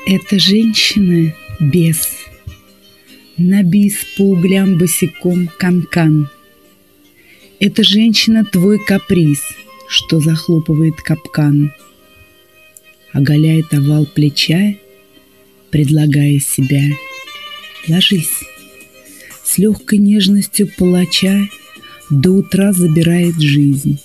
Эта женщина — бес, на бис по углям босиком канкан. Эта женщина — твой каприз, что захлопывает капкан, оголяет овал плеча, предлагая себя. Ложись, с легкой нежностью палача до утра забирает жизнь,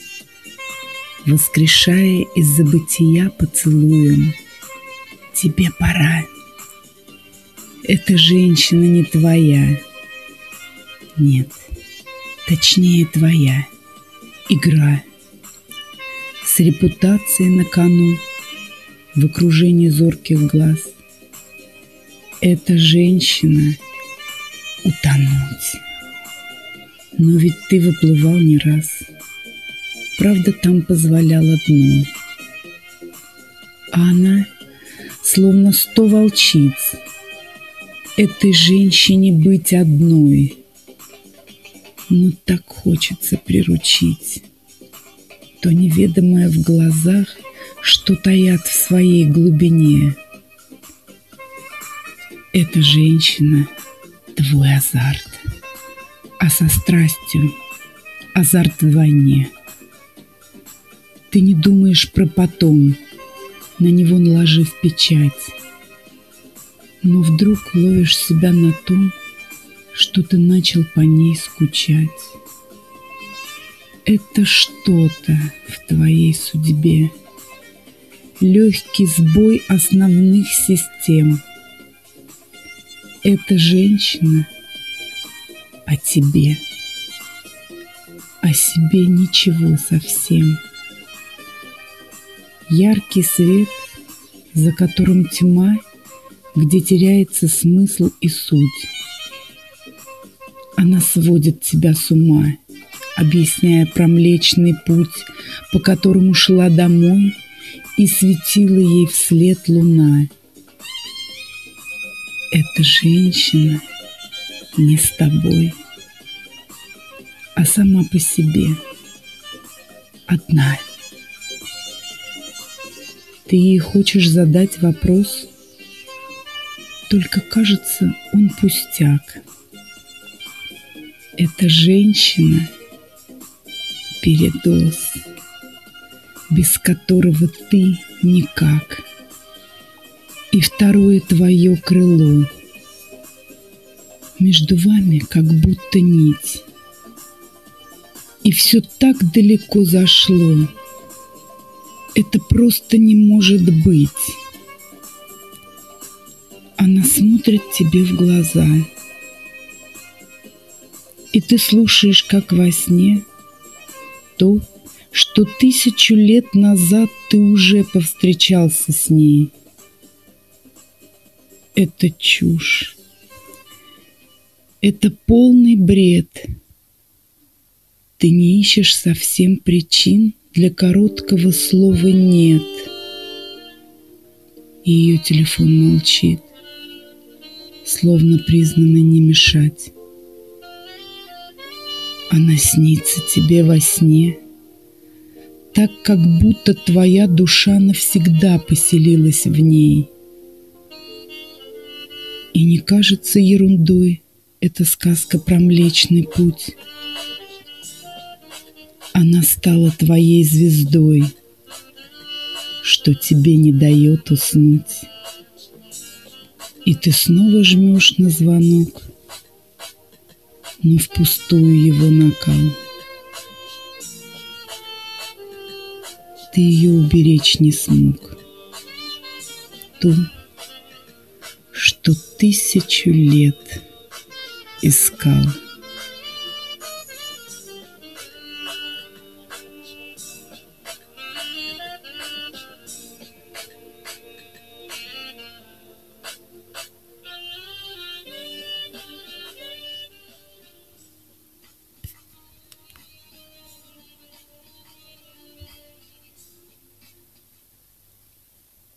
воскрешая из забытия поцелуем. Тебе пора. Эта женщина не твоя. Нет, точнее твоя игра. С репутацией на кону, в окружении зорких глаз. Эта женщина — утонуть. Но ведь ты выплывал не раз. Правда, там позволяло дно. А она, словно 100 волчиц, этой женщине быть одной. Но так хочется приручить то неведомое в глазах, что таят в своей глубине. Эта женщина — твой азарт, а со страстью азарт вдвойне. Ты не думаешь про потом, на него наложив печать, но вдруг ловишь себя на том, что ты начал по ней скучать. Это что-то в твоей судьбе, легкий сбой основных систем. Эта женщина о тебе, о себе ничего совсем. Яркий свет, за которым тьма, где теряется смысл и суть. Она сводит тебя с ума, объясняя про Млечный Путь, по которому шла домой, и светила ей вслед луна. Эта женщина не с тобой, а сама по себе, одна. Ты ей хочешь задать вопрос, только кажется, он пустяк. Эта женщина — передоз, без которого ты никак. И второе твое крыло. Между вами как будто нить. И все так далеко зашло. Это просто не может быть. Она смотрит тебе в глаза. И ты слушаешь, как во сне, то, что 1000 лет назад ты уже повстречался с ней. Это чушь. Это полный бред. Ты не ищешь совсем причин для короткого слова «нет». Ее телефон молчит, словно признанный не мешать. Она снится тебе во сне, так, как будто твоя душа навсегда поселилась в ней. И не кажется ерундой эта сказка про Млечный Путь. Она стала твоей звездой, что тебе не дает уснуть. И ты снова жмешь на звонок, но впустую его накал. Ты ее уберечь не смог, ту, что 1000 лет искал.